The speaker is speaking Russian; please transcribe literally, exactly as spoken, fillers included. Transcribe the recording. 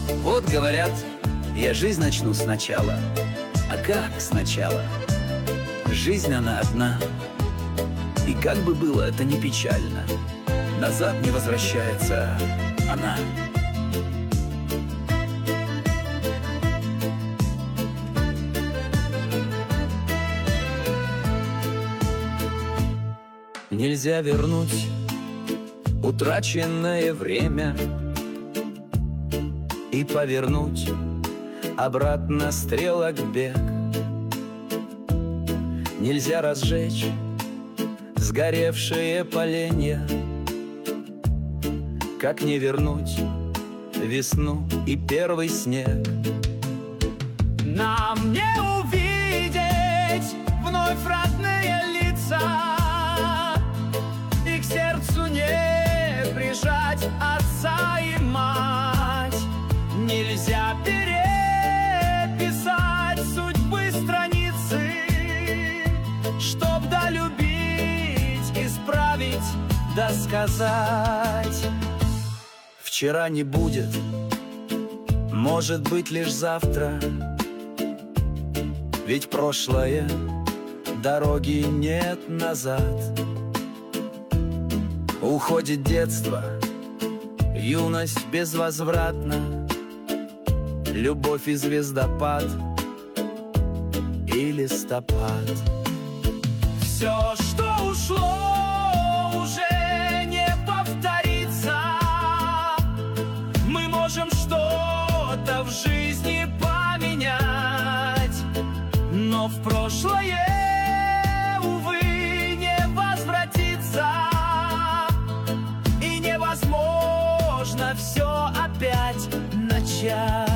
Вот говорят, я жизнь начну сначала. А как сначала? Жизнь она одна. И как бы было это ни печально, назад не возвращается она. Нельзя вернуть утраченное время и повернуть обратно стрелок бег. Нельзя разжечь сгоревшие поленья, как не вернуть весну и первый снег. Нам не увидеть вновь родные лица и к сердцу не прижать отца и мать. Нельзя переписать судьбы страницы, чтоб долюбить, исправить, досказать. Вчера не будет, может быть лишь завтра, ведь прошлое дороги нет назад. Уходит детство, юность безвозвратна, любовь и звездопад и листопад. Все, что ушло, уже не повторится. Мы можем что-то в жизни поменять, но в прошлое, увы, не возвратиться. И невозможно все опять начать.